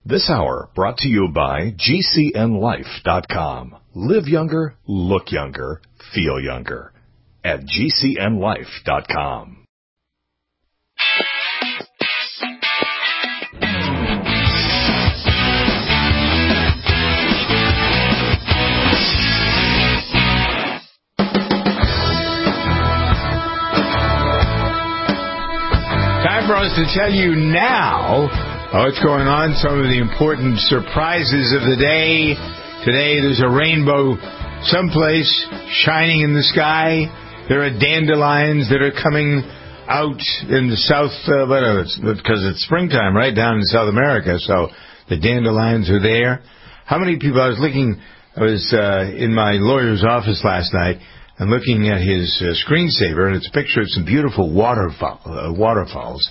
This hour brought to you by GCNLife.com. Live younger, look younger, feel younger at GCNLife.com. Time for us to tell you now what's going on, some of the important surprises of the day. Today there's a rainbow someplace shining in the sky. There are dandelions that are coming out in the south, because it's springtime right down in South America, so the dandelions are there. How many people, I was in my lawyer's office last night and looking at his screensaver, and it's a picture of some beautiful waterfalls.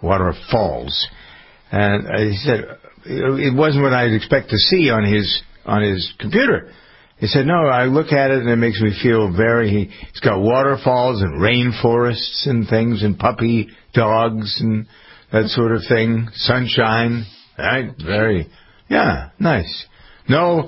And he said it wasn't what I'd expect to see on his computer. He said, no, I look at it and it makes me feel he's got waterfalls and rainforests and things and puppy dogs and that sort of thing. Sunshine. Right? Nice. No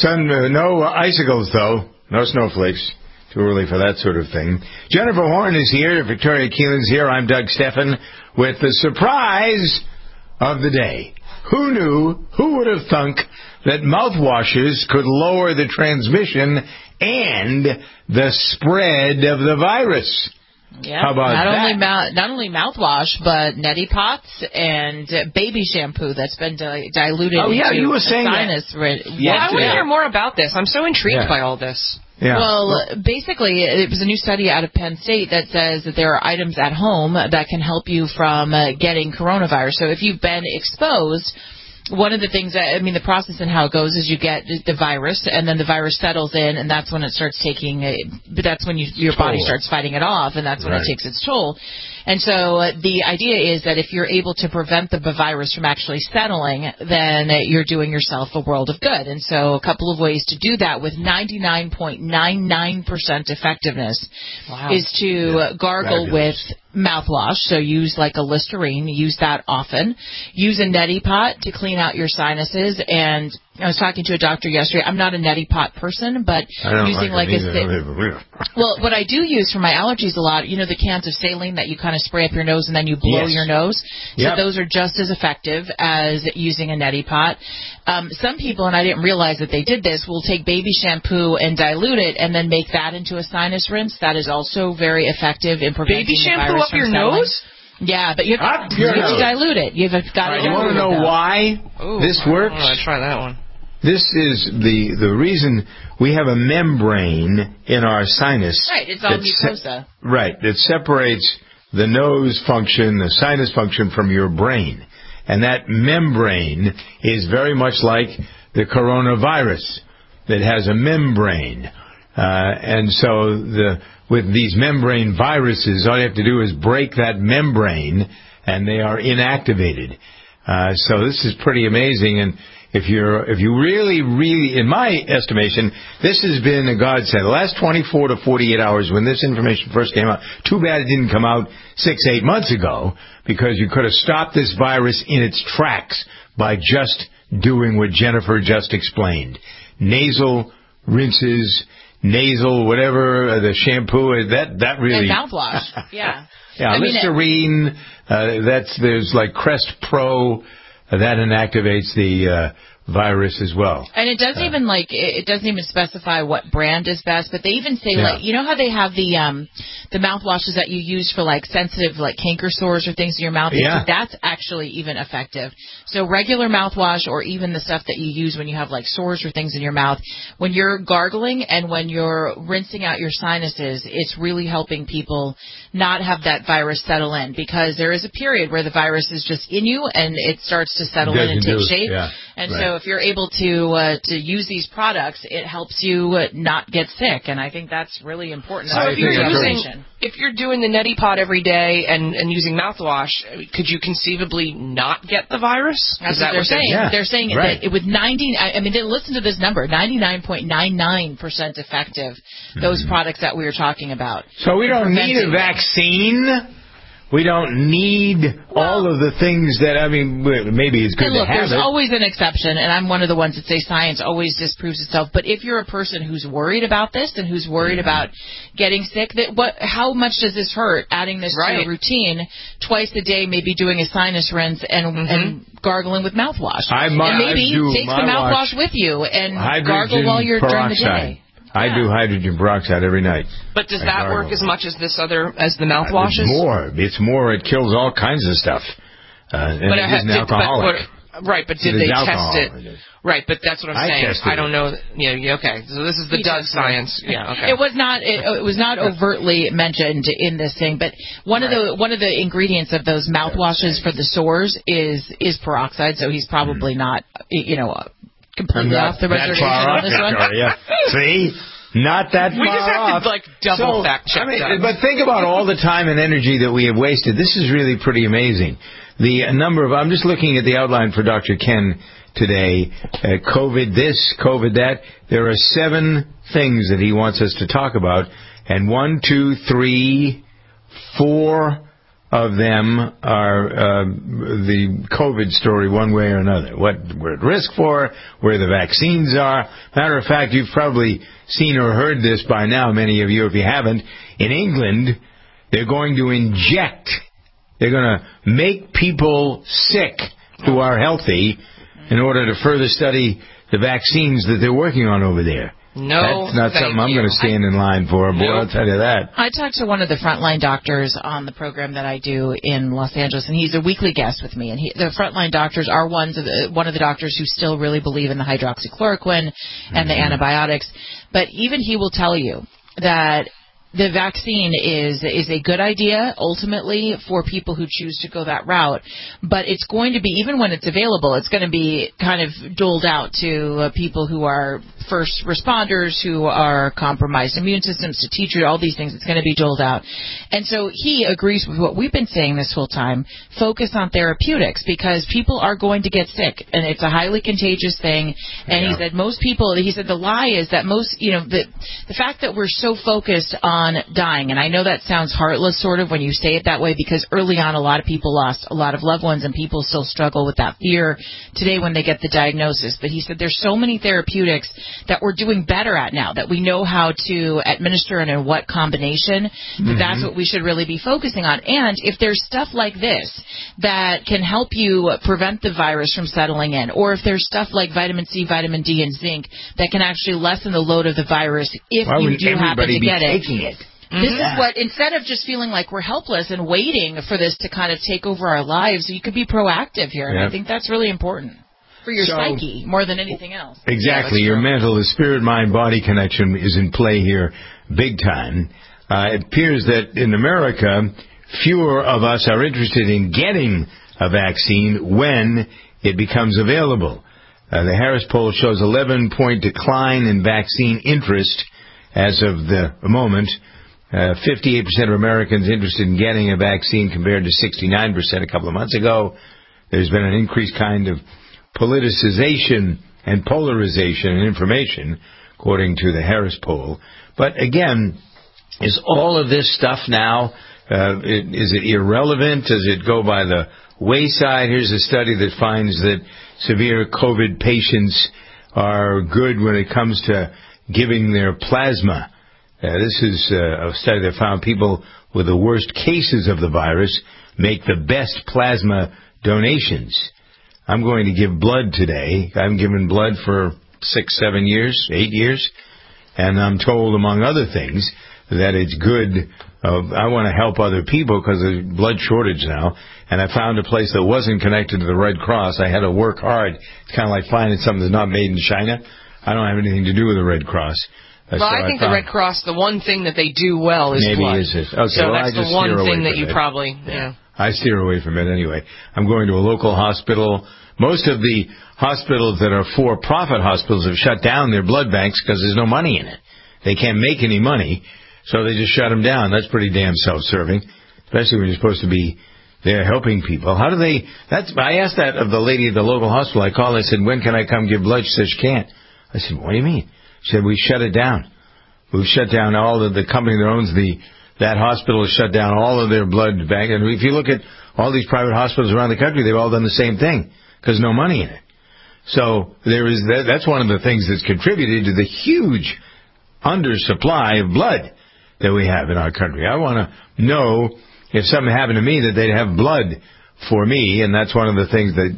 icicles though. No snowflakes. Too early for that sort of thing. Jennifer Horn is here. Victoria Keelan's here. I'm Doug Steffen with the surprise of the day. Who knew? Who would have thunk that mouthwashes could lower the transmission and the spread of the virus? Yeah. How about that? Not only mouthwash, but neti pots and baby shampoo that's been diluted. Oh yeah, you were saying sinus. that. I want to hear more about this. I'm so intrigued by all this. Yeah. Well, basically, it was a new study out of Penn State that says that there are items at home that can help you from getting coronavirus. So if you've been exposed, one of the things the process and how it goes is you get the virus, and then the virus settles in, and that's when it starts that's when your body starts fighting it off, and that's when it takes its toll. And so the idea is that if you're able to prevent the virus from actually settling, then you're doing yourself a world of good. And so a couple of ways to do that with 99.99% effectiveness is to gargle with mouthwash. So use like a Listerine. Use that often. Use a neti pot to clean out your sinuses. And I was talking to a doctor yesterday. I'm not a neti pot person, but using well, what I do use for my allergies a lot, the cans of saline that you kind of spray up your nose and then you blow your nose. So those are just as effective as using a neti pot. Some people, and I didn't realize that they did this, will take baby shampoo and dilute it and then make that into a sinus rinse. That is also very effective in preventing baby shampoo the virus up your nose? Yeah, but you have to dilute it. You've got to. You want to know why this works? I'll try that one. This is the reason we have a membrane in our sinus. Right, it's all mucosa. Right, it separates the nose function, the sinus function from your brain. And that membrane is very much like the coronavirus that has a membrane. And so with these membrane viruses, all you have to do is break that membrane and they are inactivated. So this is pretty amazing. And if you really, in my estimation, this has been a godsend. The last 24 to 48 hours when this information first came out, too bad it didn't come out 6-8 months ago, because you could have stopped this virus in its tracks by just doing what Jennifer just explained. Nasal rinses, whatever, the shampoo, that really... And mouthwash, yeah. Yeah, Listerine, there's like Crest Pro, that inactivates the virus as well. And it doesn't even specify what brand is best, but they even say how they have the mouthwashes that you use for sensitive canker sores or things in your mouth. Yeah. That's actually even effective. So regular mouthwash, or even the stuff that you use when you have sores or things in your mouth, when you're gargling and when you're rinsing out your sinuses, it's really helping people not have that virus settle in, because there is a period where the virus is just in you and it starts to settle in and take shape. Yeah. And so if you're able to use these products, it helps you not get sick, and I think that's really important. So if you're doing the neti pot every day and using mouthwash, could you conceivably not get the virus? That's what they're saying. Yeah. They're saying that with listen to this number, 99.99% effective, those products that we were talking about. So we don't need a vaccine. We don't need all of the things that, I mean, maybe it's good look, to have there's it. always an exception, and I'm one of the ones that say science always disproves itself. But if you're a person who's worried about this and who's worried about getting sick, how much does this hurt, adding this to a routine twice a day, maybe doing a sinus rinse and gargling with mouthwash? And maybe take some mouthwash with you and gargle while you're during the day. I do hydrogen peroxide every night. But does that work as much as as the mouthwashes? It's more. It kills all kinds of stuff. And it isn't alcoholic. But did they test it? Right, but that's what I'm saying. I don't know. Okay. So this is the Doug science. Yeah, okay. It was not overtly mentioned in this thing, but one of the ingredients of those mouthwashes for the sores is peroxide. So he's probably not, completely off the reservation on this one. See? Not that far off. We just have to, double fact check that. But think about all the time and energy that we have wasted. This is really pretty amazing. The number of, I'm just looking at the outline for Dr. Ken today. COVID this, COVID that. There are 7 things that he wants us to talk about. And 1, 2, 3, 4 of them are the COVID story one way or another. What we're at risk for, where the vaccines are. Matter of fact, you've probably seen or heard this by now, many of you, if you haven't. In England, they're going to inject, they're going to make people sick who are healthy in order to further study the vaccines that they're working on over there. No, that's not something I'm going to stand in line for, boy, I'll tell you that. I talked to one of the frontline doctors on the program that I do in Los Angeles, and he's a weekly guest with me. And the frontline doctors are one of the doctors who still really believe in the hydroxychloroquine and the antibiotics. But even he will tell you that the vaccine is a good idea ultimately for people who choose to go that route, but it's going to be, even when it's available, it's going to be kind of doled out to people who are first responders, who are compromised immune systems, to teachers, all these things. It's going to be doled out. And so he agrees with what we've been saying this whole time: focus on therapeutics, because people are going to get sick, and it's a highly contagious thing. And he said the lie is that the fact that we're so focused on dying, and I know that sounds heartless sort of when you say it that way, because early on a lot of people lost a lot of loved ones, and people still struggle with that fear today when they get the diagnosis. But he said there's so many therapeutics that we're doing better at now, that we know how to administer and in what combination. That's what we should really be focusing on. And if there's stuff like this that can help you prevent the virus from settling in, or if there's stuff like vitamin C, vitamin D, and zinc that can actually lessen the load of the virus if you do happen to get it. This is what, instead of just feeling like we're helpless and waiting for this to kind of take over our lives, you could be proactive here. And I think that's really important for your psyche more than anything else. Exactly. Your mental, the spirit, mind, body connection is in play here big time. It appears that in America, fewer of us are interested in getting a vaccine when it becomes available. The Harris poll shows 11-point decline in vaccine interest as of the moment. 58% of Americans interested in getting a vaccine compared to 69% a couple of months ago. There's been an increased kind of politicization and polarization in information, according to the Harris poll. But again, is all of this stuff now, is it irrelevant? Does it go by the wayside? Here's a study that finds that severe COVID patients are good when it comes to giving their plasma. This is a study that found people with the worst cases of the virus make the best plasma donations. I'm going to give blood today. I've given blood for 6, 7 years, 8 years, and I'm told, among other things, that it's good. I want to help other people because there's blood shortage now, and I found a place that wasn't connected to the Red Cross. I had to work hard. It's kind of like finding something that's not made in China. I don't have anything to do with the Red Cross. Well, I think the Red Cross, the one thing that they do well is blood. Maybe is it. Okay, so that's the one thing that you probably, I steer away from it anyway. I'm going to a local hospital. Most of the hospitals that are for-profit hospitals have shut down their blood banks because there's no money in it. They can't make any money, so they just shut them down. That's pretty damn self-serving, especially when you're supposed to be there helping people. How do they... I asked that of the lady at the local hospital. I called. I said, when can I come give blood? She said, she can't. I said, what do you mean? She said, we shut it down. We've shut down all the company that owns the that hospital has shut down all of their blood bank. And if you look at all these private hospitals around the country, they've all done the same thing because no money in it. So that's one of the things that's contributed to the huge undersupply of blood that we have in our country. I want to know if something happened to me that they'd have blood for me, and that's one of the things that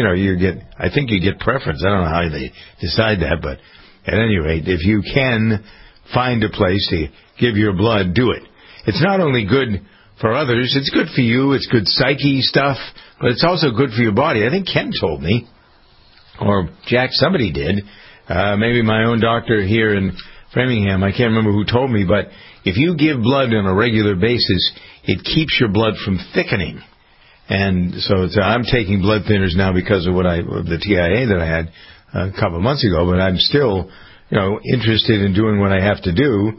I think you get preference. I don't know how they decide that, but at any rate, if you can find a place to give your blood, do it. It's not only good for others, it's good for you, it's good psyche stuff, but it's also good for your body. I think Ken told me, or Jack, somebody did, maybe my own doctor here in Framingham, I can't remember who told me, but if you give blood on a regular basis, it keeps your blood from thickening. And so I'm taking blood thinners now because of the TIA that I had a couple of months ago, but I'm still, interested in doing what I have to do.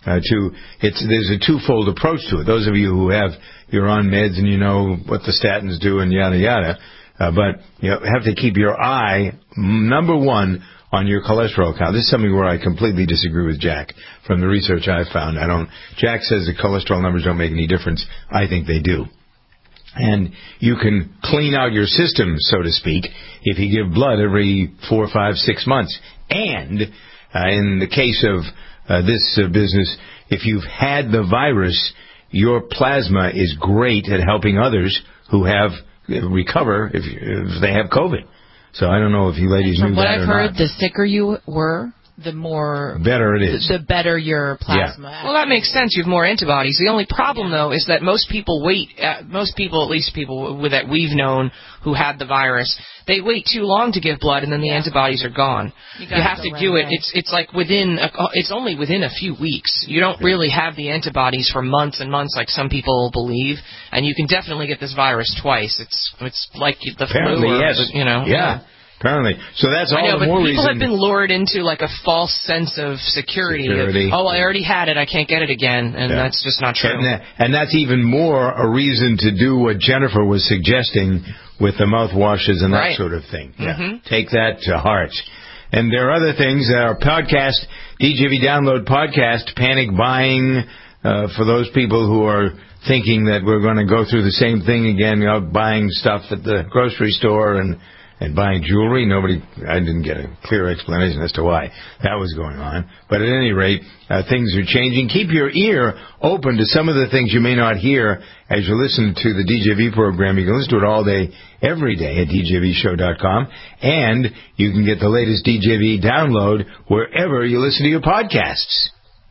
There's a twofold approach to it. Those of you who you're on meds and you know what the statins do and yada yada, but you have to keep your eye, number one, on your cholesterol count. This is something where I completely disagree with Jack from the research I've found. Jack says the cholesterol numbers don't make any difference. I think they do. And you can clean out your system, so to speak, if you give blood every 4, 5, 6 months. And in the case of this business, if you've had the virus, your plasma is great at helping others who recover if they have COVID. So I don't know if you ladies knew that or not. From what I've heard, the sicker you were, the more better it is. The better your plasma. Yeah. Well, that makes sense. You have more antibodies. The only problem, though, is that most people, at least people that we've known who had the virus, they wait too long to give blood, and then the antibodies are gone. You have to do it. It's like it's only within a few weeks. You don't really have the antibodies for months and months, like some people believe. And you can definitely get this virus twice. It's like the apparently, flu. Yes. Yeah. Apparently. So that's all the more reason. People have been lured into like a false sense of security. I already had it, I can't get it again, and that's just not true. And that's even more a reason to do what Jennifer was suggesting with the mouthwashes and that sort of thing. Mm-hmm. Take that to heart. And there are other things. Our podcast, DJV Download Podcast, Panic Buying, for those people who are thinking that we're going to go through the same thing again, buying stuff at the grocery store and buying jewelry. I didn't get a clear explanation as to why that was going on. But at any rate, things are changing. Keep your ear open to some of the things you may not hear as you listen to the DJV program. You can listen to it all day, every day at DJVshow.com. And you can get the latest DJV download wherever you listen to your podcasts.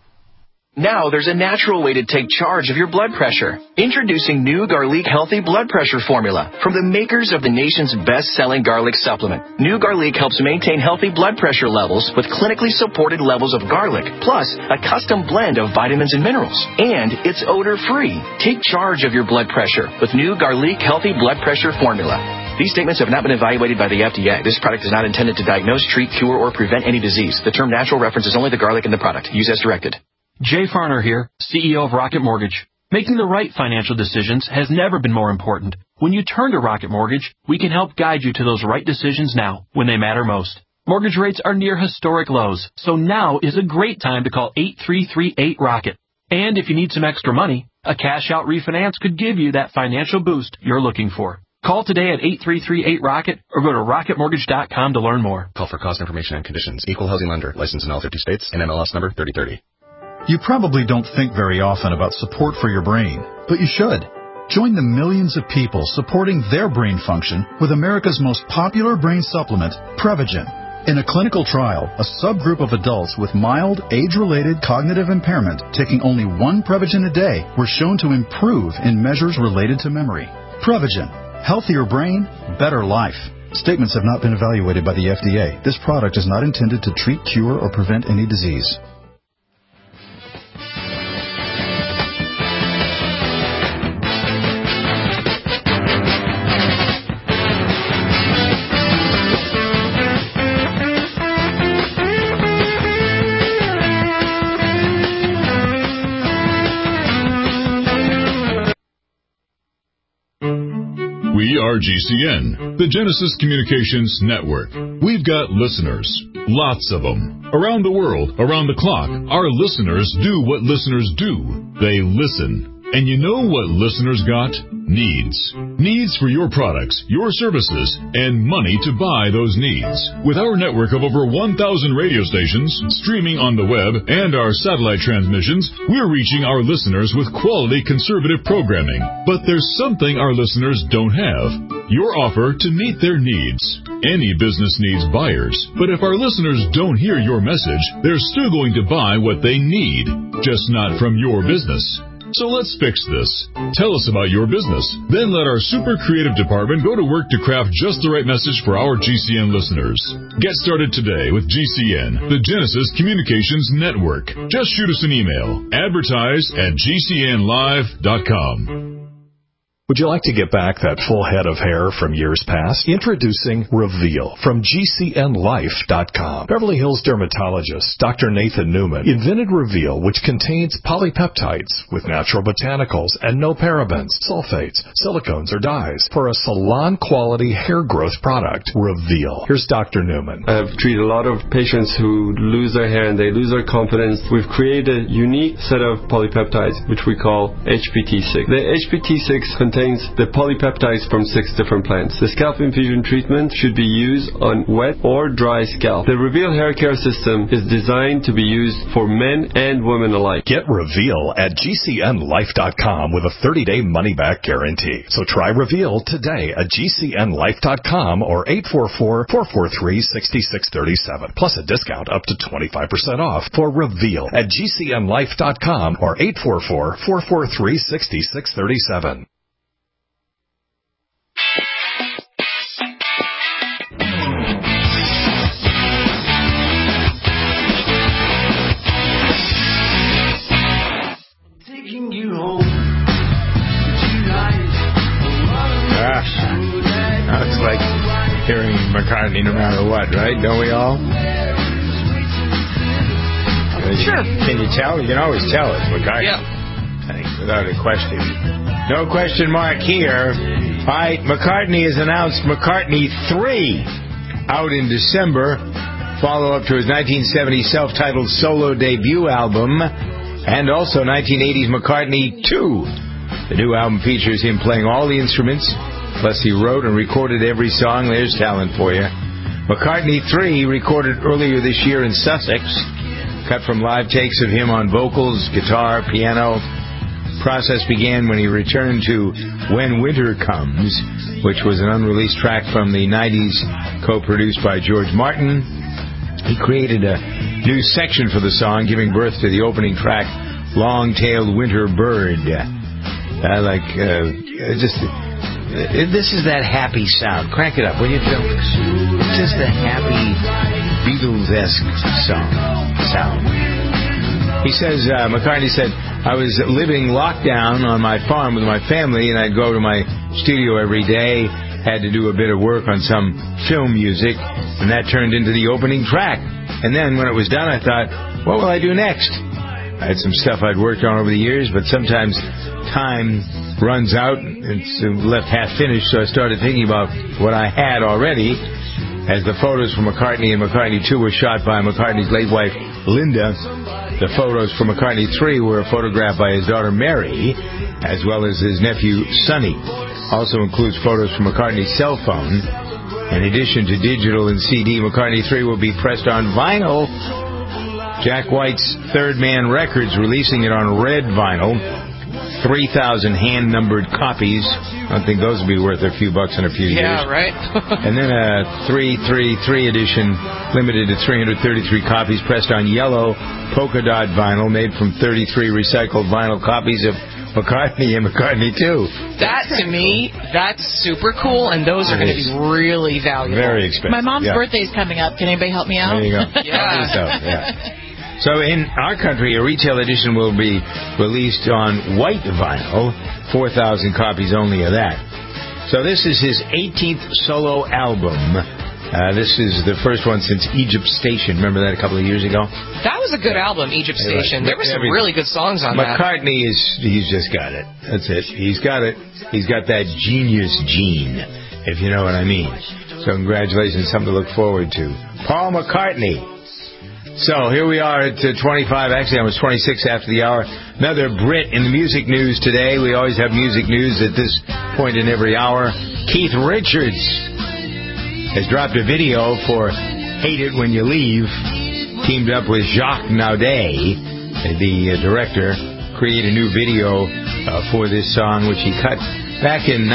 Now there's a natural way to take charge of your blood pressure. Introducing new Garlic Healthy Blood Pressure Formula from the makers of the nation's best-selling garlic supplement. New Garlic helps maintain healthy blood pressure levels with clinically supported levels of garlic, plus a custom blend of vitamins and minerals. And it's odor-free. Take charge of your blood pressure with new Garlic Healthy Blood Pressure Formula. These statements have not been evaluated by the FDA. This product is not intended to diagnose, treat, cure, or prevent any disease. The term natural references only the garlic in the product. Use as directed. Jay Farner here, CEO of Rocket Mortgage. Making the right financial decisions has never been more important. When you turn to Rocket Mortgage, we can help guide you to those right decisions now, when they matter most. Mortgage rates are near historic lows, so now is a great time to call 8338-ROCKET. And if you need some extra money, a cash-out refinance could give you that financial boost you're looking for. Call today at 8338-ROCKET or go to rocketmortgage.com to learn more. Call for cost information and conditions. Equal housing lender. Licensed in all 50 states. NMLS number 3030. You probably don't think very often about support for your brain, but you should. Join the millions of people supporting their brain function with America's most popular brain supplement, Prevagen. In a clinical trial, a subgroup of adults with mild, age-related cognitive impairment taking only one Prevagen a day were shown to improve in measures related to memory. Prevagen. Healthier brain, better life. Statements have not been evaluated by the FDA. This product is not intended to treat, cure, or prevent any disease. We are GCN, the Genesis Communications Network. We've got listeners, lots of them. Around the world, around the clock, our listeners do what listeners do. They listen. And you know what listeners got? Needs. Needs for your products, your services, and money to buy those needs. With our network of over 1,000 radio stations, streaming on the web, and our satellite transmissions, we're reaching our listeners with quality conservative programming. But there's something our listeners don't have. Your offer to meet their needs. Any business needs buyers, but if our listeners don't hear your message, they're still going to buy what they need, just not from your business. So let's fix this. Tell us about your business. Then let our super creative department go to work to craft just the right message for our GCN listeners. Get started today with GCN, the Genesis Communications Network. Just shoot us an email. Advertise@gcnlive.com. Would you like to get back that full head of hair from years past? Introducing Reveal from GCNlife.com. Beverly Hills dermatologist Dr. Nathan Newman invented Reveal, which contains polypeptides with natural botanicals and no parabens, sulfates, silicones, or dyes for a salon-quality hair growth product. Reveal. Here's Dr. Newman. I've treated a lot of patients who lose their hair and they lose their confidence. We've created a unique set of polypeptides, which we call HPT6. The HPT6 contains the polypeptides from 6 different plants. The scalp infusion treatment should be used on wet or dry scalp. The Reveal hair care system is designed to be used for men and women alike. Get Reveal at GCNlife.com with a 30-day money-back guarantee. So try Reveal today at GCNlife.com or 844-443-6637. Plus a discount up to 25% off for Reveal at GCNlife.com or 844-443-6637. It's like hearing McCartney no matter what, right? Don't we all? Sure. Can you tell? You can always tell it's McCartney. Yeah. I think, without a question. No question mark here. All right, McCartney has announced McCartney 3 out in December. Follow-up to his 1970 self-titled solo debut album, and also 1980's McCartney 2. The new album features him playing all the instruments, plus he wrote and recorded every song. There's talent for you. McCartney 3, recorded earlier this year in Sussex, cut from live takes of him on vocals, guitar, piano. Process began when he returned to When Winter Comes, which was an unreleased track from the 90s, co-produced by George Martin. He created a new section for the song, giving birth to the opening track, Long-Tailed Winter Bird. I like, this is that happy sound. Crank it up, will you, Phil? Just a happy Beatles-esque sound. He says, McCartney said, I was living lockdown on my farm with my family, and I'd go to my studio every day, had to do a bit of work on some film music, and that turned into the opening track. And then when it was done, I thought, what will I do next? I had some stuff I'd worked on over the years, but sometimes time runs out, it's left half finished, so I started thinking about what I had already. As the photos from McCartney and McCartney 2 were shot by McCartney's late wife, Linda, the photos from McCartney 3 were photographed by his daughter Mary, as well as his nephew Sonny. Also includes photos from McCartney's cell phone. In addition to digital and CD, McCartney 3 will be pressed on vinyl. Jack White's Third Man Records releasing it on red vinyl. 3,000 hand-numbered copies. I think those will be worth a few bucks in a few years. Yeah, right. And then a 333 edition, limited to 333 copies, pressed on yellow polka dot vinyl, made from 33 recycled vinyl copies of McCartney and McCartney 2. That, to me, that's super cool, and those are going to be really valuable. Very expensive. My mom's birthday is coming up. Can anybody help me out? There you go. Yeah. So in our country, a retail edition will be released on white vinyl, 4,000 copies only of that. So this is his 18th solo album. This is the first one since Egypt Station. Remember that a couple of years ago? That was a good album, Egypt Station. There were some really good songs on that. McCartney he's just got it. That's it. He's got it. He's got that genius gene, if you know what I mean. So congratulations, something to look forward to. Paul McCartney. So here we are at 25. Actually, I was 26 after the hour. Another Brit in the music news today. We always have music news at this point in every hour. Keith Richards has dropped a video for Hate It When You Leave. Teamed up with Jacques Naudet, the director, create a new video for this song, which he cut back in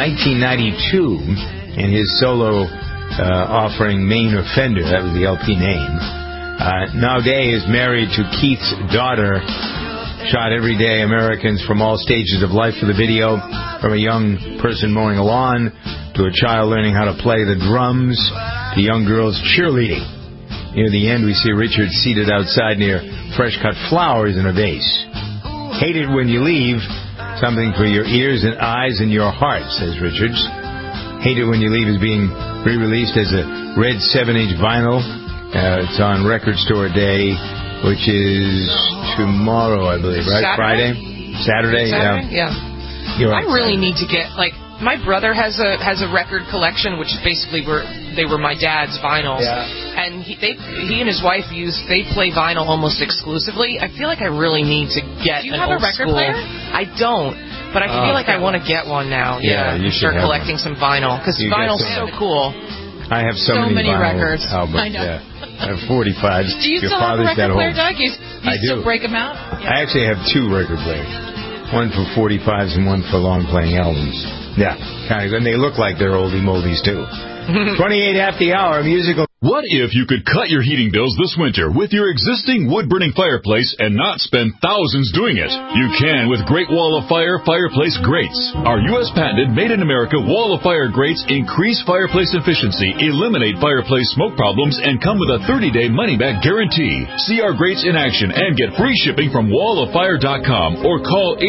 1992 in his solo offering Main Offender. That was the LP name. Naudet is married to Keith's daughter. Shot every day Americans from all stages of life for the video, from a young person mowing a lawn to a child learning how to play the drums to young girls cheerleading. Near the end, we see Richards seated outside near fresh-cut flowers in a vase. Hate It When You Leave, something for your ears and eyes and your heart, says Richards. Hate It When You Leave is being re-released as a red 7-inch vinyl. It's on Record Store Day, which is tomorrow, I believe, right? Saturday? Yeah. I really need to get, my brother has a record collection, which is basically they were my dad's vinyls. Yeah. And he and his wife they play vinyl almost exclusively. I feel like I really need to get Do you have a record player? I don't. But I feel like I want to get one now. Yeah, you should start collecting some vinyl, because vinyl's so cool. I have so many records. Albums, I know. Yeah. I have 45s. Do you still have a record player, Doug? You still break them out? Yeah. I actually have 2 record players. One for 45s and one for long-playing albums. Yeah, kind of good. And they look like they're oldie moldies, too. 28 after the hour, musical. What if you could cut your heating bills this winter with your existing wood-burning fireplace and not spend thousands doing it? You can with Great Wall of Fire fireplace grates. Our U.S. patented made-in-America Wall of Fire grates increase fireplace efficiency, eliminate fireplace smoke problems, and come with a 30-day money-back guarantee. See our grates in action and get free shipping from walloffire.com or call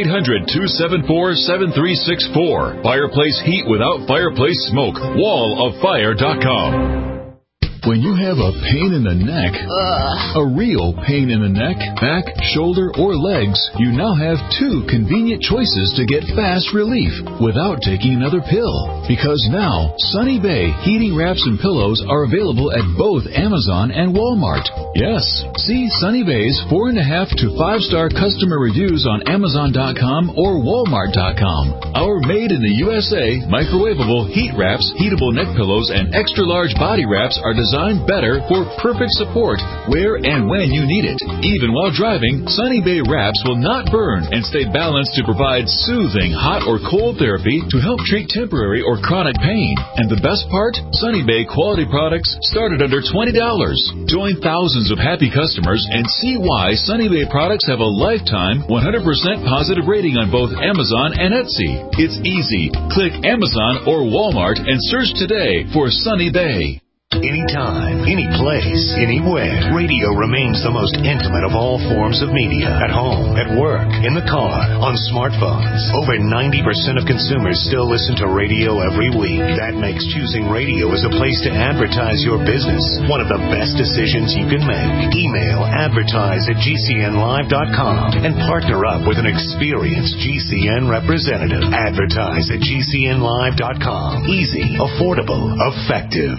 800-274-7364. Fireplace heat without fireplace smoke. Walloffire.com. When you have a pain in the neck, a real pain in the neck, back, shoulder, or legs, you now have 2 convenient choices to get fast relief without taking another pill. Because now, Sunny Bay heating wraps and pillows are available at both Amazon and Walmart. Yes, see Sunny Bay's 4.5 to 5-star customer reviews on Amazon.com or Walmart.com. Our made in the USA microwavable heat wraps, heatable neck pillows, and extra large body wraps are designed better for perfect support where and when you need it. Even while driving, Sunny Bay wraps will not burn and stay balanced to provide soothing hot or cold therapy to help treat temporary or chronic pain. And the best part? Sunny Bay quality products start at under $20. Join thousands of happy customers and see why Sunny Bay products have a lifetime 100% positive rating on both Amazon and Etsy. It's easy. Click Amazon or Walmart and search today for Sunny Bay. Anytime, any place, anywhere, radio remains the most intimate of all forms of media. At home, at work, in the car, on smartphones. Over 90% of consumers still listen to radio every week. That makes choosing radio as a place to advertise your business one of the best decisions you can make. Email advertise@gcnlive.com and partner up with an experienced GCN representative. Advertise at gcnlive.com. Easy, affordable, effective.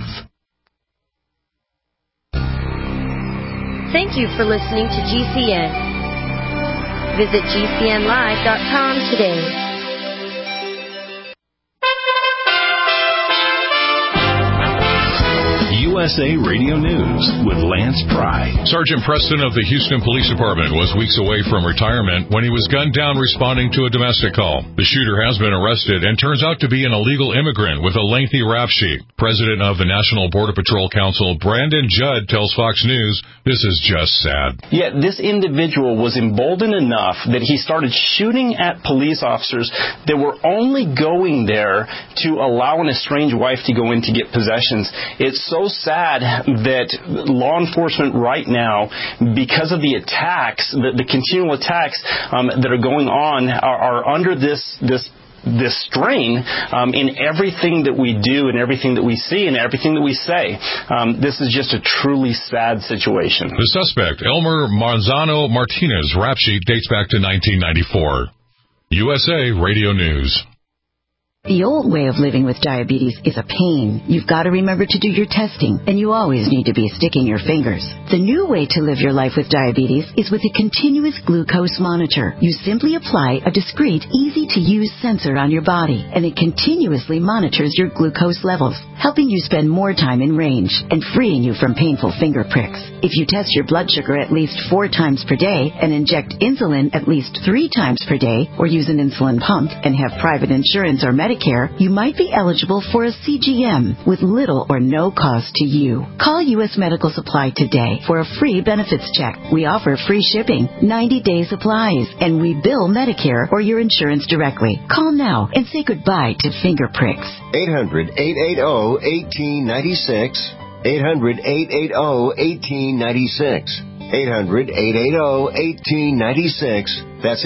Thank you for listening to GCN. Visit GCNlive.com today. USA Radio News with Lance Pry. Sergeant Preston of the Houston Police Department was weeks away from retirement when he was gunned down responding to a domestic call. The shooter has been arrested and turns out to be an illegal immigrant with a lengthy rap sheet. President of the National Border Patrol Council, Brandon Judd, tells Fox News, this is just sad. Yet this individual was emboldened enough that he started shooting at police officers that were only going there to allow an estranged wife to go in to get possessions. It's so sad that law enforcement right now, because of the attacks, the continual attacks that are going on, are under this strain in everything that we do and everything that we see and everything that we say. This is just a truly sad situation. The suspect, Elmer Manzano Martinez, rap sheet dates back to 1994. USA Radio News. The old way of living with diabetes is a pain. You've got to remember to do your testing, and you always need to be sticking your fingers. The new way to live your life with diabetes is with a continuous glucose monitor. You simply apply a discreet, easy-to-use sensor on your body, and it continuously monitors your glucose levels, helping you spend more time in range and freeing you from painful finger pricks. If you test your blood sugar at least 4 times per day and inject insulin at least 3 times per day, or use an insulin pump and have private insurance or Medicare, you might be eligible for a CGM with little or no cost to you. Call U.S. Medical Supply today for a free benefits check. We offer free shipping, 90-day supplies, and we bill Medicare or your insurance directly. Call now and say goodbye to finger pricks. 800-880-1896. 800-880-1896. 800-880-1896. That's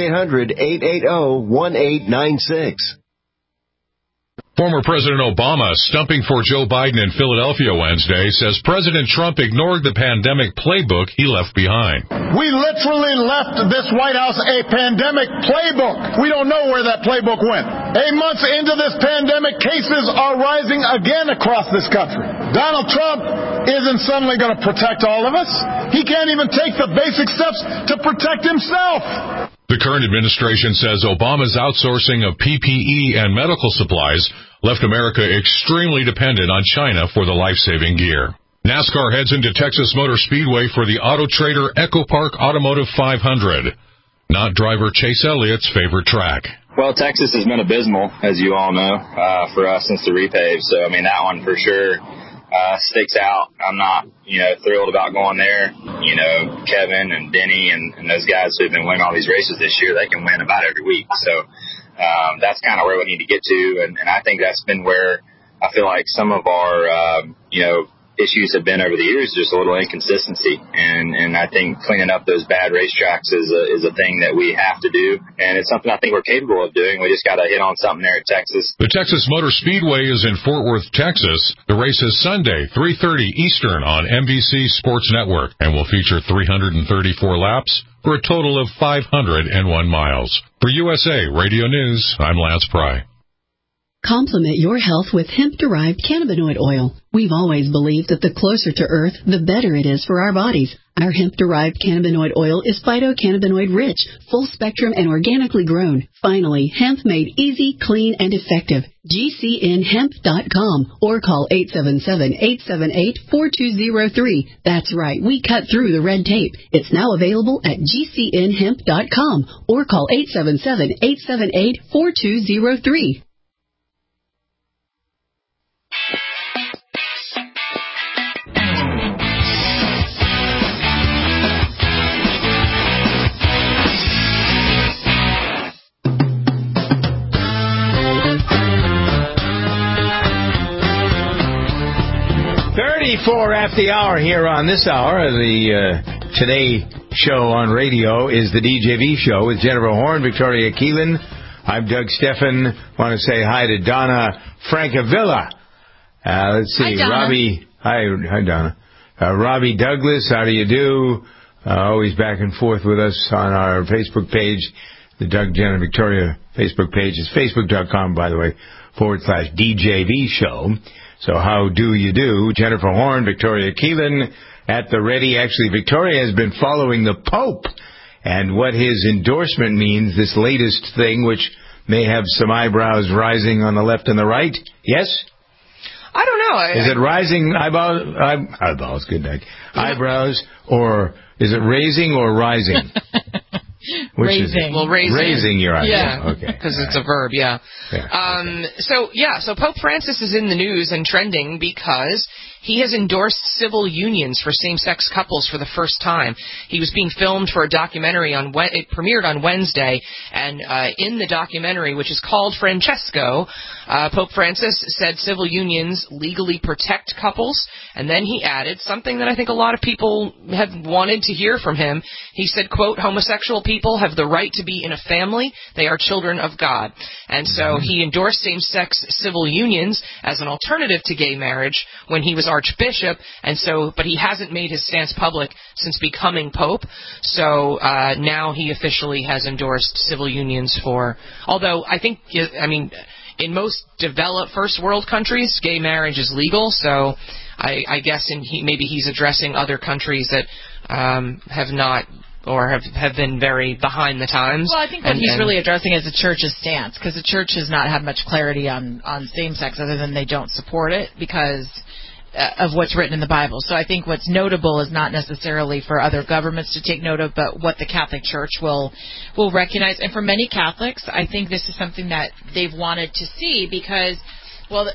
800-880-1896. Former President Obama, stumping for Joe Biden in Philadelphia Wednesday, says President Trump ignored the pandemic playbook he left behind. We literally left this White House a pandemic playbook. We don't know where that playbook went. 8 months into this pandemic, cases are rising again across this country. Donald Trump isn't suddenly going to protect all of us. He can't even take the basic steps to protect himself. The current administration says Obama's outsourcing of PPE and medical supplies left America extremely dependent on China for the life-saving gear. NASCAR heads into Texas Motor Speedway for the Auto Trader EchoPark Automotive 500. Not driver Chase Elliott's favorite track. Well, Texas has been abysmal, as you all know, for us since the repave. So, I mean, that one for sure sticks out. I'm not, thrilled about going there. Kevin and Denny and those guys who've been winning all these races this year, they can win about every week. So that's kind of where we need to get to. And I think that's been where I feel like some of our, issues have been over the years, just a little inconsistency. And I think cleaning up those bad racetracks is a thing that we have to do. And it's something I think we're capable of doing. We just got to hit on something there at Texas. The Texas Motor Speedway is in Fort Worth, Texas. The race is Sunday, 3:30 Eastern on NBC Sports Network and will feature 334 laps for a total of 501 miles. For USA Radio News, I'm Lance Pry. Complement your health with hemp-derived cannabinoid oil. We've always believed that the closer to Earth, the better it is for our bodies. Our hemp-derived cannabinoid oil is phytocannabinoid-rich, full-spectrum, and organically grown. Finally, hemp made easy, clean, and effective. GCNhemp.com or call 877-878-4203. That's right, we cut through the red tape. It's now available at GCNhemp.com or call 877-878-4203. After the hour here on this hour, the Today show on radio is the DJV show with Jennifer Horn, Victoria Keelan. I'm Doug Steffen. Want to say hi to Donna Francavilla. Let's see, hi, Robbie. Hi, Donna. Robbie Douglas, how do you do? Always back and forth with us on our Facebook page. The Doug, Jen, and Victoria Facebook page is facebook.com, by the way, /DJV show. So how do you do? Jennifer Horn, Victoria Keelan at the ready. Actually, Victoria has been following the Pope and what his endorsement means, this latest thing, which may have some eyebrows rising on the left and the right. Yes? I don't know. Is it rising eyeballs? Good night. Eyebrows, or is it raising or rising? Which raising. Is it? Well, raising your eyebrows. Yeah. Okay. Because it's a verb, yeah. So Pope Francis is in the news and trending because he has endorsed civil unions for same-sex couples for the first time. He was being filmed for a documentary it premiered on Wednesday, and in the documentary, which is called Francesco, Pope Francis said civil unions legally protect couples, and then he added something that I think a lot of people have wanted to hear from him. He said, quote, homosexual people have the right to be in a family. They are children of God. And so he endorsed same-sex civil unions as an alternative to gay marriage when he was Archbishop, but he hasn't made his stance public since becoming Pope. So now he officially has endorsed civil unions although I think, in most developed first world countries, gay marriage is legal. So I guess maybe he's addressing other countries that have not or have been very behind the times. Well, I think what he's really addressing is the church's stance, because the church has not had much clarity on same-sex other than they don't support it because of what's written in the Bible. So I think what's notable is not necessarily for other governments to take note of, but what the Catholic Church will recognize. And for many Catholics, I think this is something that they've wanted to see because, well,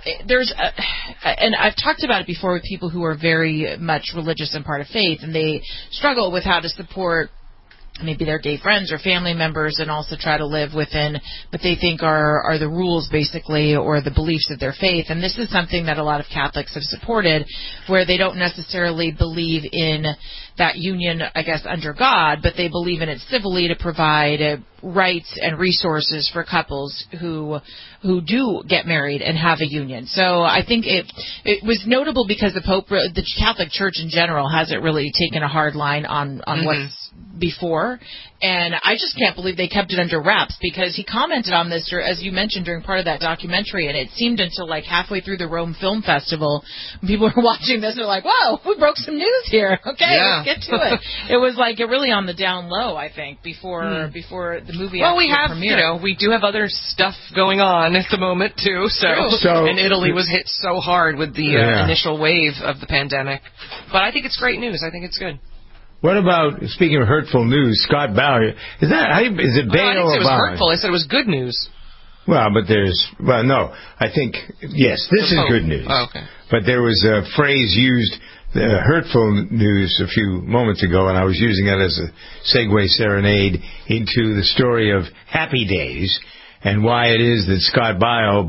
and I've talked about it before with people who are very much religious and part of faith, and they struggle with how to support maybe their gay friends or family members and also try to live within what they think are the rules, basically, or the beliefs of their faith. And this is something that a lot of Catholics have supported, where they don't necessarily believe in that union, I guess, under God, but they believe in it civilly to provide rights and resources for couples who do get married and have a union. So I think it was notable because the Catholic Church in general hasn't really taken a hard line on what's before, and I just can't believe they kept it under wraps, because he commented on this, as you mentioned, during part of that documentary, and it seemed until like halfway through the Rome Film Festival, when people were watching this, they're like, whoa, we broke some news here. Okay, let's get to it. It was like really on the down low, I think, before the movie premiered. We do have other stuff going on at the moment, too, so and Italy was hit so hard with the initial wave of the pandemic. But I think it's great news. I think it's good. What about, speaking of hurtful news, Scott Bauer? Is it Baio or I didn't say it was hurtful. I said it was good news. Well, but no. I think, yes, this is good news. Oh, okay. But there was a phrase used, hurtful news, a few moments ago, and I was using it as a segue serenade into the story of Happy Days and why it is that Scott Baio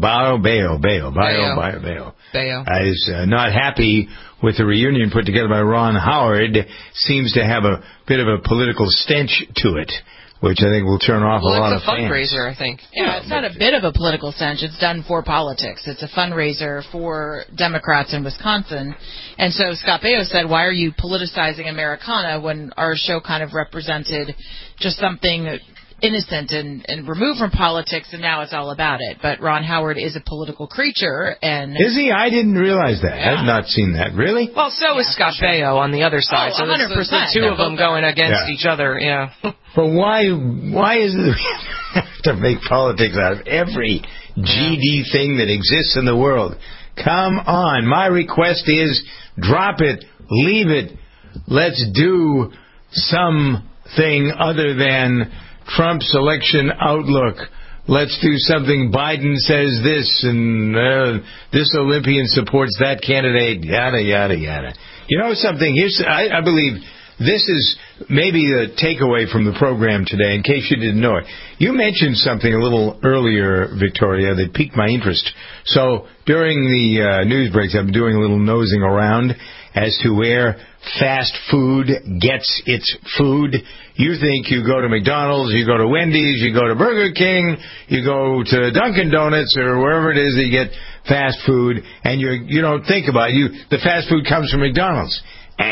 is not happy with the reunion put together by Ron Howard. Seems to have a bit of a political stench to it, which I think will turn off a lot of fans. It's a fundraiser, I think. Yeah, it's not a bit of a political stench. It's done for politics. It's a fundraiser for Democrats in Wisconsin. And so Scott Baio said, why are you politicizing Americana when our show kind of represented just something innocent and removed from politics, and now it's all about it. But Ron Howard is a political creature, and is he? I didn't realize that. Yeah. I've not seen that. Really? Well, so is Scott Baio on the other side. Oh, 100%. So the two of them going against each other. Yeah. But why is it we have to make politics out of every GD thing that exists in the world? Come on. My request is drop it, leave it. Let's do something other than Trump's election outlook. Let's do something. Biden says this, and this Olympian supports that candidate, yada, yada, yada. You know something? I believe this is maybe the takeaway from the program today, in case you didn't know it. You mentioned something a little earlier, Victoria, that piqued my interest. So during the news breaks, I've been doing a little nosing around as to where fast food gets its food. You think you go to McDonald's, you go to Wendy's, you go to Burger King, you go to Dunkin' Donuts or wherever it is that you get fast food, and you don't think about it. The fast food comes from McDonald's.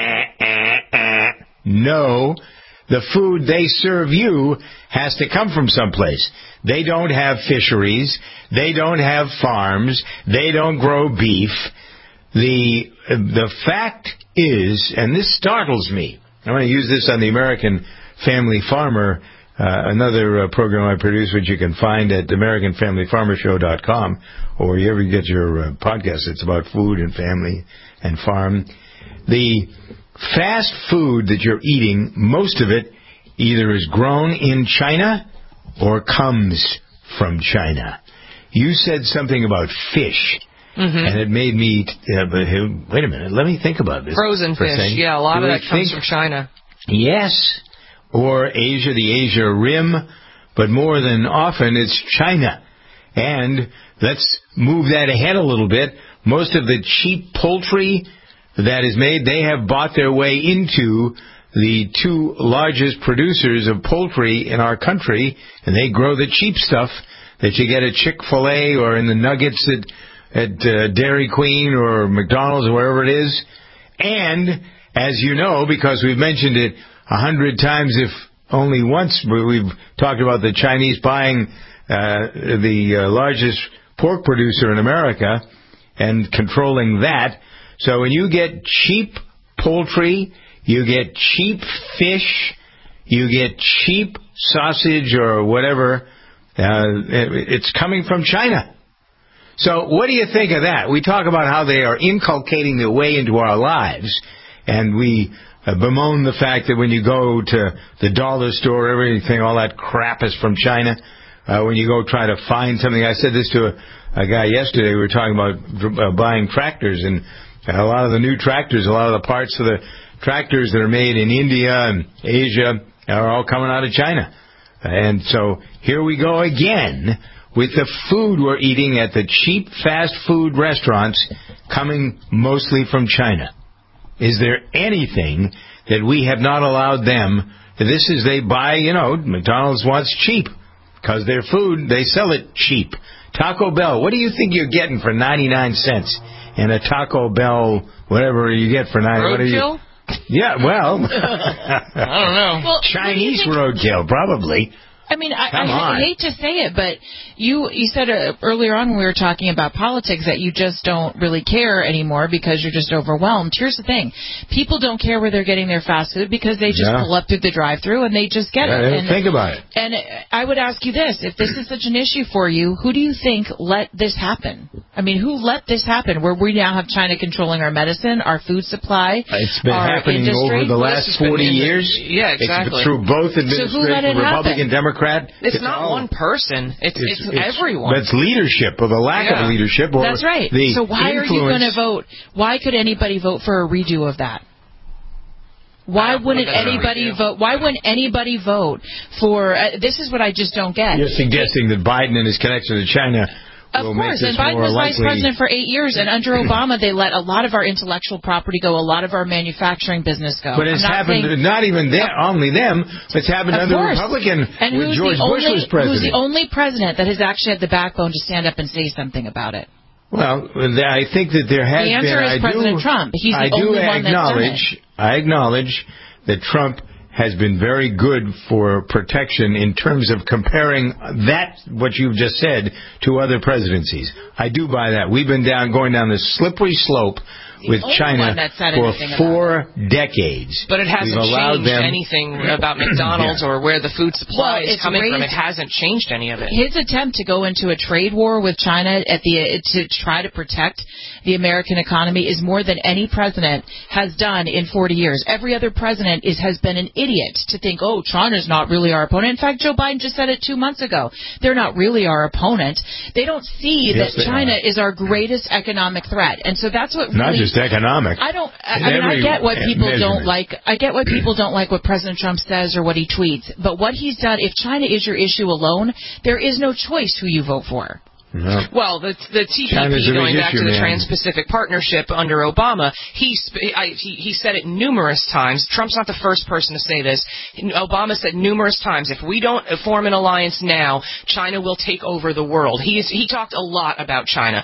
No. The food they serve you has to come from someplace. They don't have fisheries. They don't have farms. They don't grow beef. The fact is, and this startles me, I want to use this on the American Family Farmer, another program I produce, which you can find at AmericanFamilyFarmerShow.com, or wherever you get your podcasts. It's about food and family and farm. The fast food that you're eating, most of it either is grown in China or comes from China. You said something about fish. Mm-hmm. And it made me, wait a minute, let me think about this. Frozen fish, a lot of that comes from China. Yes, or Asia, the Asia Rim, but more than often it's China. And let's move that ahead a little bit. Most of the cheap poultry that is made, they have bought their way into the two largest producers of poultry in our country, and they grow the cheap stuff that you get at Chick-fil-A or in the nuggets at Dairy Queen or McDonald's or wherever it is. And, as you know, because we've mentioned it 100 times, if only once, we've talked about the Chinese buying the largest pork producer in America and controlling that. So when you get cheap poultry, you get cheap fish, you get cheap sausage or whatever, it's coming from China. So what do you think of that? We talk about how they are inculcating their way into our lives, and we bemoan the fact that when you go to the dollar store, everything, all that crap is from China. When you go try to find something, I said this to a guy yesterday, we were talking about buying tractors, and a lot of the new tractors, a lot of the parts of the tractors that are made in India and Asia are all coming out of China. And so here we go again with the food we're eating at the cheap fast food restaurants coming mostly from China. Is there anything that we have not allowed them? This is, they buy, McDonald's wants cheap because their food, they sell it cheap. Taco Bell, what do you think you're getting for 99 cents in a Taco Bell, whatever you get for 99 cents? Roadkill? Yeah, well, I don't know. Well, Chinese roadkill, probably. I mean, I hate to say it, but you said earlier on when we were talking about politics that you just don't really care anymore because you're just overwhelmed. Here's the thing. People don't care where they're getting their fast food because they just pull up through the drive-thru and they just get it. And think about it. And I would ask you this. If this is such an issue for you, who do you think let this happen? I mean, who let this happen where we now have China controlling our medicine, our food supply, it's been our happening industry? over the last 40 years. Yeah, exactly. It's through both administrations, so who let it Republican, happen? Democrat. It's not one person. It's everyone. That's leadership, or the lack of leadership. Or that's right. So why are you going to vote? Why could anybody vote for a redo of that? Why wouldn't anybody vote? Why wouldn't anybody vote for? This is what I just don't get. You're suggesting that Biden and his connection to China. Of course, and Biden was vice president for 8 years, and under Obama they let a lot of our intellectual property go, a lot of our manufacturing business go. But it's happened, not even only them, it's happened under Republican when George Bush was president. Who's the only president that has actually had the backbone to stand up and say something about it? Well, I think that there has been. The answer is President Trump. He's the only one that's done it. I acknowledge that Trump has been very good for protection in terms of comparing what you've just said, to other presidencies. I do buy that. We've been going down this slippery slope with China for 4 decades. But it hasn't changed anything about McDonald's or where the food supply is coming from. It hasn't changed any of it. His attempt to go into a trade war with China to try to protect the American economy is more than any president has done in 40 years. Every other president has been an idiot to think, China's not really our opponent. In fact, Joe Biden just said it 2 months ago. They're not really our opponent. They don't see that China is our greatest economic threat. And so that's what not just economic. I get why people don't like. I get why people don't like what President Trump says or what he tweets. But what he's done, if China is your issue alone, there is no choice who you vote for. No. Well, the TPP, going back to the Trans-Pacific Partnership under Obama, he said it numerous times. Trump's not the first person to say this. Obama said numerous times, if we don't form an alliance now, China will take over the world. He talked a lot about China.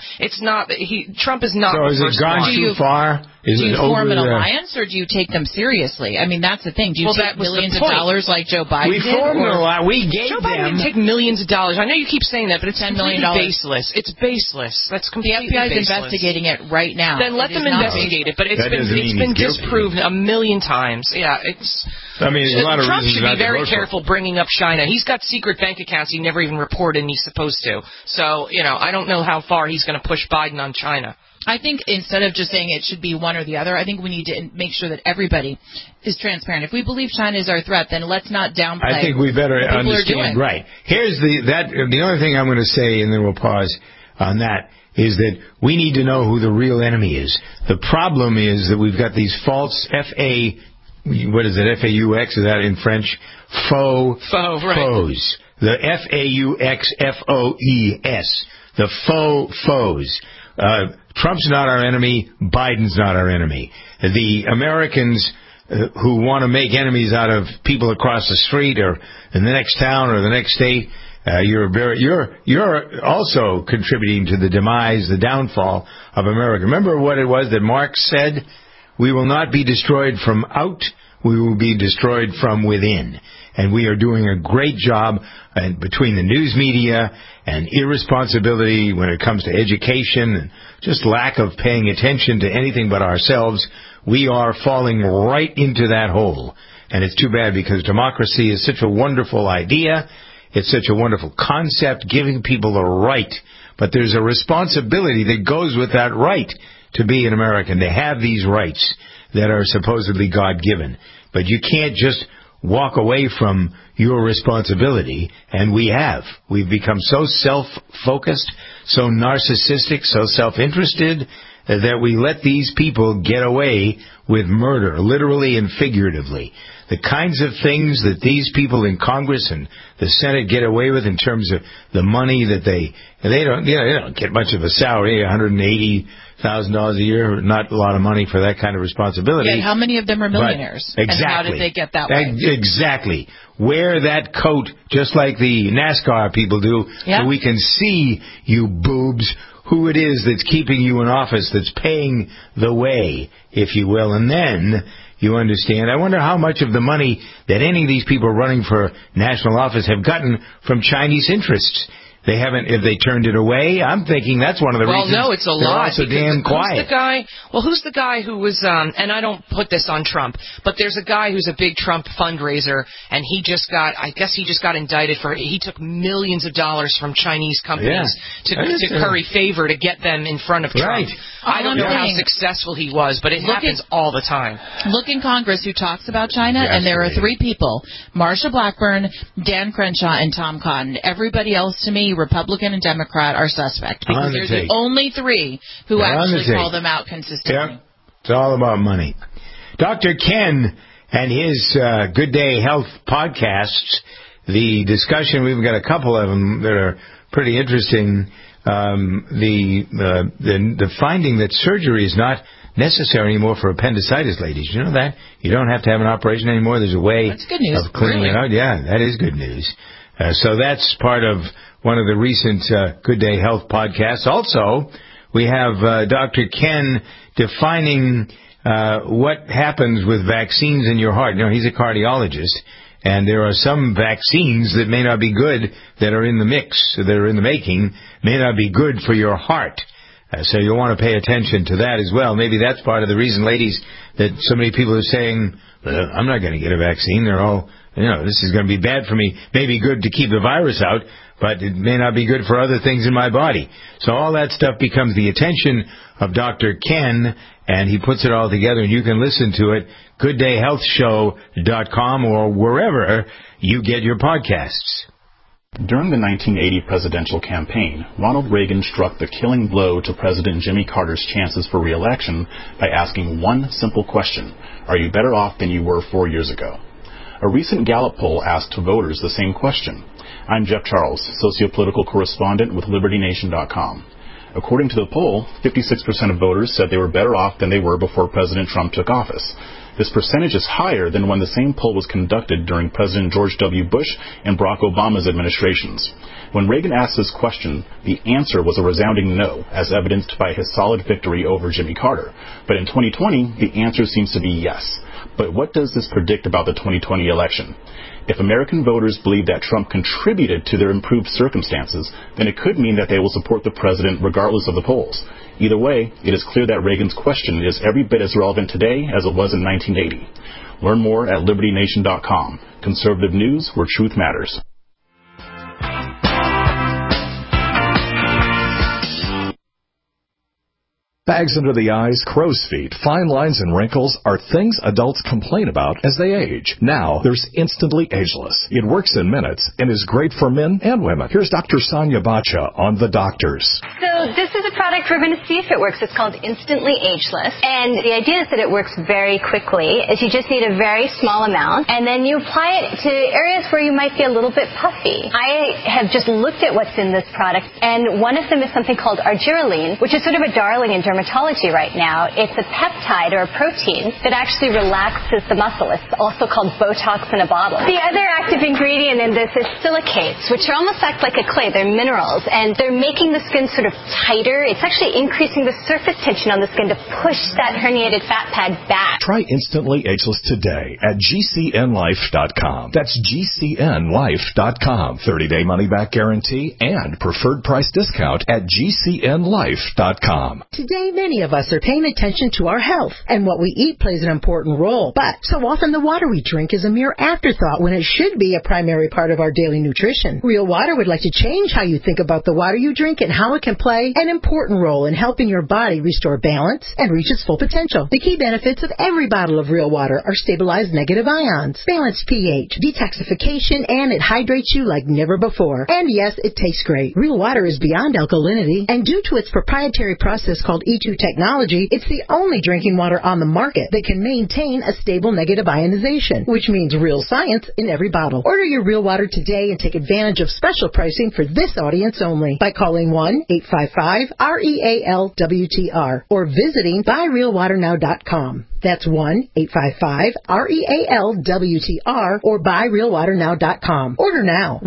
Trump is not the first one. So has it gone too far? Do you form an alliance, or do you take them seriously? I mean, that's the thing. Do you take millions of dollars like Joe Biden did? We formed an alliance. We gave Joe Biden didn't take millions of dollars. I know you keep saying that, but it's $10 million. Baseless. It's baseless. That's completely baseless. The FBI is investigating it right now. Then let them investigate it. But it's been disproven a million times. Yeah, a lot of Trump should be very careful bringing up China. He's got secret bank accounts he never even reported, and he's supposed to. So, I don't know how far he's going to push Biden on China. I think instead of just saying it should be one or the other, I think we need to make sure that everybody is transparent. If we believe China is our threat, then let's not downplay. I think we better understand. Right. Here's the other thing I'm going to say, and then we'll pause on that, is that we need to know who the real enemy is. The problem is that we've got these false FAUX, is that in French? Foes. The FAUXFOES. The foes. Trump's not our enemy. Biden's not our enemy. The Americans who want to make enemies out of people across the street or in the next town or the next state, you're also contributing to the demise, the downfall of America. Remember what it was that Marx said? We will not be destroyed from out. we will be destroyed from within. And we are doing a great job between the news media and irresponsibility when it comes to education and just lack of paying attention to anything but ourselves. We are falling right into that hole. And it's too bad because democracy is such a wonderful idea. It's such a wonderful concept, giving people a right. But there's a responsibility that goes with that right to be an American. They have these rights that are supposedly God-given. But you can't just walk away from your responsibility, and we have. We've become so self-focused, so narcissistic, so self-interested, that we let these people get away with murder, literally and figuratively. The kinds of things that these people in Congress and the Senate get away with in terms of the money that they don't get much of a salary, $180,000 a year, not a lot of money for that kind of responsibility. Yeah, how many of them are millionaires? Exactly. And how did they get that way? Exactly. Wear that coat just like the NASCAR people do, so we can see you boobs, who it is that's keeping you in office, that's paying the way, if you will. And then you understand. I wonder how much of the money that any of these people running for national office have gotten from Chinese interests. They haven't, if they turned it away. I'm thinking that's one of the reasons. Well, no, it's a lot. They're also damn quiet. Who's the guy who was, and I don't put this on Trump, but there's a guy who's a big Trump fundraiser, and he just got indicted he took millions of dollars from Chinese companies to curry favor to get them in front of Trump. Right. I don't know how successful he was, but it happens all the time. Look in Congress who talks about China, and there are three people, Marsha Blackburn, Dan Crenshaw, and Tom Cotton. Everybody else, to me, Republican and Democrat, are suspect because they're the only three who actually call them out consistently. Yep. It's all about money. Dr. Ken and his Good Day Health podcasts, the discussion, we've got a couple of them that are pretty interesting. The finding that surgery is not necessary anymore for appendicitis, ladies. You know that? You don't have to have an operation anymore. There's a way of cleaning it out. Yeah, that is good news. So that's part of one of the recent Good Day Health podcasts. Also, we have Dr. Ken defining what happens with vaccines in your heart. You know, he's a cardiologist, and there are some vaccines that may not be good that are in the mix, that are in the making, may not be good for your heart. So you'll want to pay attention to that as well. Maybe that's part of the reason, ladies, that so many people are saying, I'm not going to get a vaccine. They're all, this is going to be bad for me. Maybe good to keep the virus out, but it may not be good for other things in my body. So all that stuff becomes the attention of Dr. Ken, and he puts it all together, and you can listen to it, GoodDayHealthShow.com or wherever you get your podcasts. During the 1980 presidential campaign, Ronald Reagan struck the killing blow to President Jimmy Carter's chances for re-election by asking one simple question: are you better off than you were 4 years ago? A recent Gallup poll asked voters the same question. I'm Jeff Charles, socio-political correspondent with LibertyNation.com. According to the poll, 56% of voters said they were better off than they were before President Trump took office. This percentage is higher than when the same poll was conducted during President George W. Bush and Barack Obama's administrations. When Reagan asked this question, the answer was a resounding no, as evidenced by his solid victory over Jimmy Carter. But in 2020, the answer seems to be yes. But what does this predict about the 2020 election? If American voters believe that Trump contributed to their improved circumstances, then it could mean that they will support the president regardless of the polls. Either way, it is clear that Reagan's question is every bit as relevant today as it was in 1980. Learn more at LibertyNation.com. Conservative news where truth matters. Bags under the eyes, crow's feet, fine lines, and wrinkles are things adults complain about as they age. Now, there's Instantly Ageless. It works in minutes and is great for men and women. Here's Dr. Sonia Bacha on The Doctors. So this is a product we're going to see if it works. It's called Instantly Ageless. And the idea is that it works very quickly. Is you just need a very small amount, and then you apply it to areas where you might be a little bit puffy. I have just looked at what's in this product, and one of them is something called argireline, which is sort of a darling in dermatology right now. It's a peptide or a protein that actually relaxes the muscle. It's also called Botox in a bottle. The other active ingredient in this is silicates, which are almost act like a clay. They're minerals, and they're making the skin sort of tighter. It's actually increasing the surface tension on the skin to push that herniated fat pad back. Try Instantly Ageless today at GCNlife.com. That's GCNlife.com. 30-day money-back guarantee and preferred price discount at GCNlife.com. Today, many of us are paying attention to our health, and what we eat plays an important role. But so often the water we drink is a mere afterthought when it should be a primary part of our daily nutrition. Real Water would like to change how you think about the water you drink and how it can play an important role in helping your body restore balance and reach its full potential. The key benefits of every bottle of Real Water are stabilized negative ions, balanced pH, detoxification, and it hydrates you like never before. And yes, it tastes great. Real Water is beyond alkalinity, and due to its proprietary process called E2 technology, it's the only drinking water on the market that can maintain a stable negative ionization, which means real science in every bottle. Order your Real Water today and take advantage of special pricing for this audience only by calling 1-855-REALWTR or visiting buyrealwaternow.com. That's 1-855-REALWTR or buyrealwaternow.com. Order now,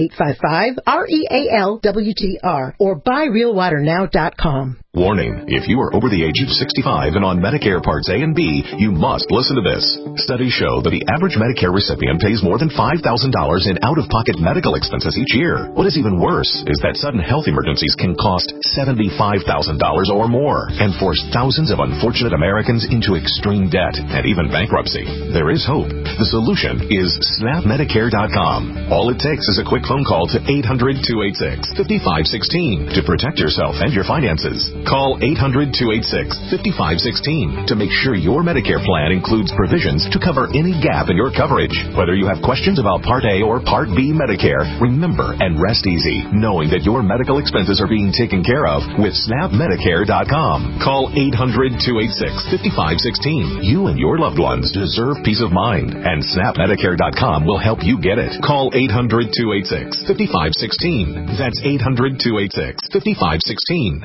1-855-REALWTR or buyrealwaternow.com. Warning, if you are over the age of 65 and on Medicare Parts A and B, you must listen to this. Studies show that the average Medicare recipient pays more than $5,000 in out-of-pocket medical expenses each year. What is even worse is that sudden health emergencies can cost $75,000 or more and force thousands of unfortunate Americans into extreme debt and even bankruptcy. There is hope. The solution is SnapMedicare.com. All it takes is a quick phone call to 800-286-5516 to protect yourself and your finances. Call 800-286-5516 to make sure your Medicare plan includes provisions to cover any gap in your coverage. Whether you have questions about Part A or Part B Medicare, remember and rest easy knowing that your medical expenses are being taken care of with SnapMedicare.com. Call 800-286-5516. You and your loved ones deserve peace of mind, and SnapMedicare.com will help you get it. Call 800-286-5516. That's 800-286-5516.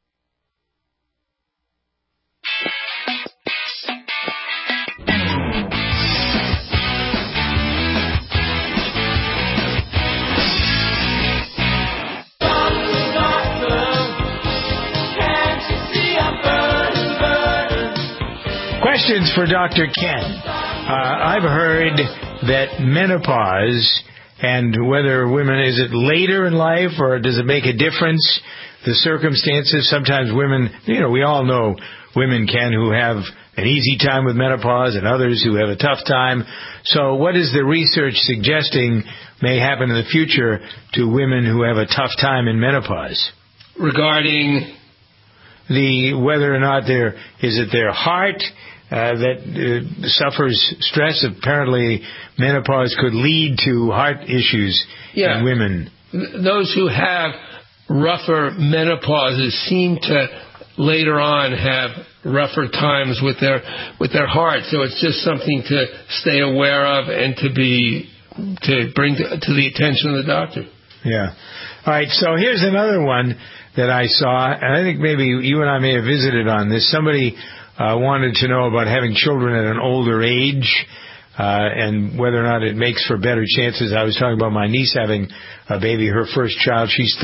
Questions for Dr. Ken. I've heard that menopause, and whether women, is it later in life or does it make a difference? The circumstances, sometimes women, we all know women who have an easy time with menopause and others who have a tough time. So what is the research suggesting may happen in the future to women who have a tough time in menopause? Regarding whether or not is it their heart that suffers stress? Apparently, menopause could lead to heart issues in women. Those who have rougher menopauses seem to later on have rougher times with their heart. So it's just something to stay aware of and to bring to the attention of the doctor. Yeah. All right. So here's another one that I saw, and I think maybe you and I may have visited on this. Somebody wanted to know about having children at an older age and whether or not it makes for better chances. I was talking about my niece having a baby, her first child. She's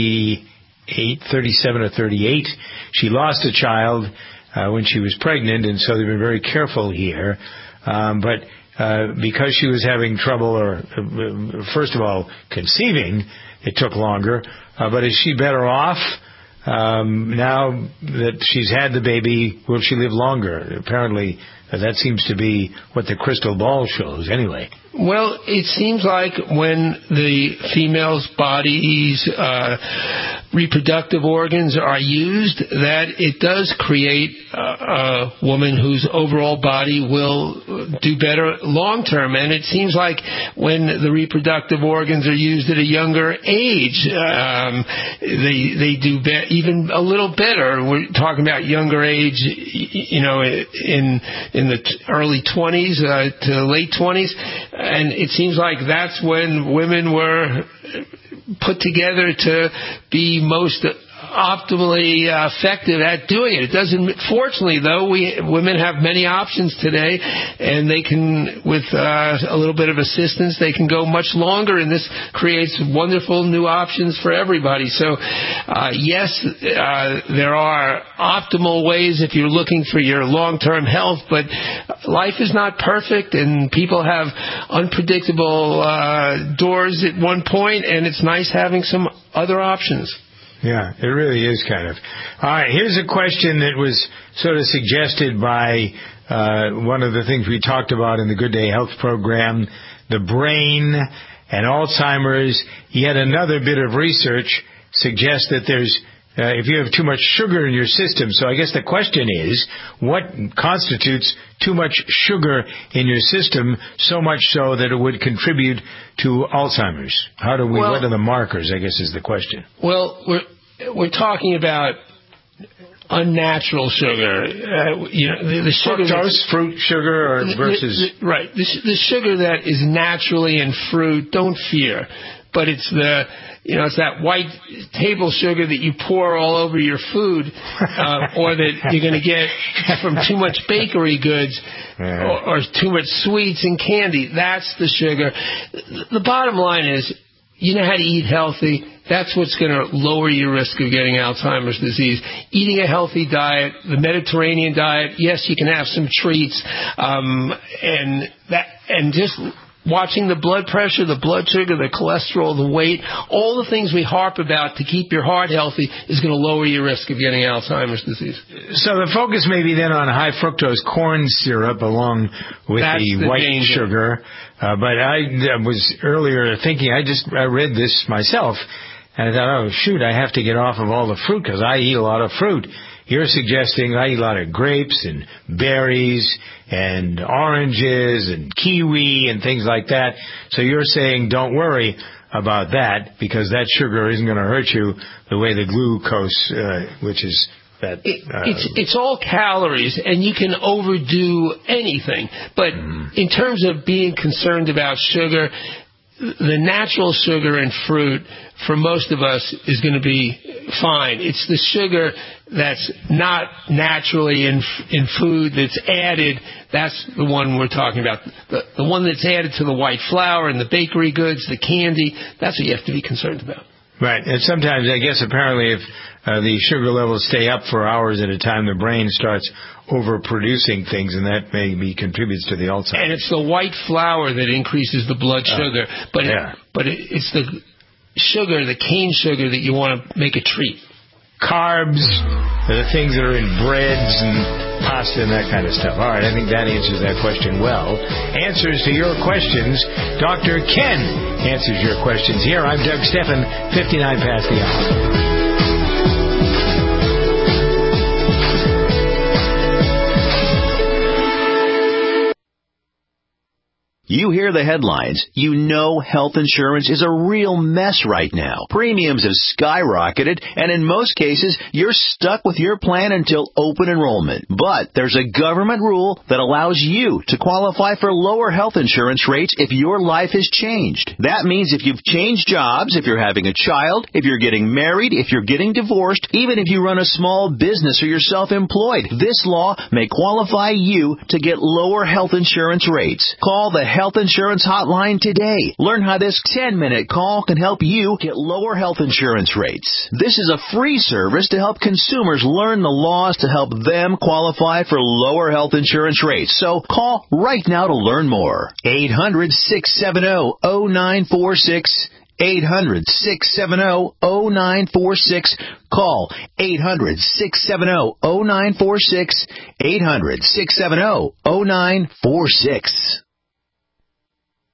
37 or 38. She lost a child when she was pregnant, and so they've been very careful here. But because she was having trouble, first of all, conceiving, it took longer. But is she better off now that she's had the baby? Will she live longer? Apparently, that seems to be what the crystal ball shows anyway. Well, it seems like when the female's body's reproductive organs are used, that it does create a woman whose overall body will do better long term. And it seems like when the reproductive organs are used at a younger age, they do even a little better. We're talking about younger age, in the early 20s to late 20s. And it seems like that's when women were put together to be most optimally effective at doing it. It doesn't. Fortunately, though, women have many options today, and they can, with a little bit of assistance, they can go much longer, and this creates wonderful new options for everybody. So, yes, there are optimal ways if you're looking for your long-term health, but life is not perfect, and people have unpredictable doors at one point, and it's nice having some other options. Yeah, it really is kind of. All right, here's a question that was sort of suggested by one of the things we talked about in the Good Day Health program, the brain and Alzheimer's. Yet another bit of research suggests that there's if you have too much sugar in your system. So I guess the question is, what constitutes too much sugar in your system, so much so that it would contribute to Alzheimer's? What are the markers, I guess, is the question. Well, we're talking about unnatural sugar. The sugar fructose, fruit sugar, versus... Right. The sugar that is naturally in fruit, don't fear. But it's it's that white table sugar that you pour all over your food, or that you're going to get from too much bakery goods, or too much sweets and candy. That's the sugar. The bottom line is, you know how to eat healthy. That's what's going to lower your risk of getting Alzheimer's disease. Eating a healthy diet, the Mediterranean diet. Yes, you can have some treats, and just watching the blood pressure, the blood sugar, the cholesterol, the weight, all the things we harp about to keep your heart healthy is going to lower your risk of getting Alzheimer's disease. So the focus may be then on high fructose corn syrup along with the white sugar. But I was earlier thinking, I read this myself, and I thought, oh, shoot, I have to get off of all the fruit because I eat a lot of fruit. You're suggesting I eat a lot of grapes and berries and oranges and kiwi and things like that. So you're saying don't worry about that because that sugar isn't going to hurt you the way the glucose, which is that. It's all calories, and you can overdo anything. But in terms of being concerned about sugar, the natural sugar in fruit for most of us is going to be fine. It's the sugar that's not naturally in food that's added. That's the one we're talking about. The one that's added to the white flour and the bakery goods, the candy, that's what you have to be concerned about. Right. And sometimes, I guess, apparently if the sugar levels stay up for hours at a time, the brain starts overproducing things, and that maybe contributes to the Alzheimer's. And it's the white flour that increases the blood sugar. But it's the sugar, the cane sugar, that you want to make a treat. Carbs, the things that are in breads and pasta and that kind of stuff. All right, I think that answers that question well. Answers to your questions. Dr. Ken answers your questions here. I'm Doug Steffen, 59 past the hour. You hear the headlines. You know health insurance is a real mess right now. Premiums have skyrocketed, and in most cases, you're stuck with your plan until open enrollment. But there's a government rule that allows you to qualify for lower health insurance rates if your life has changed. That means if you've changed jobs, if you're having a child, if you're getting married, if you're getting divorced, even if you run a small business or you're self-employed, this law may qualify you to get lower health insurance rates. Call the Health Insurance Hotline today. Learn how this 10-minute call can help you get lower health insurance rates. This is a free service to help consumers learn the laws to help them qualify for lower health insurance rates. So call right now to learn more. 800-670-0946. 800-670-0946. Call 800-670-0946. 800-670-0946.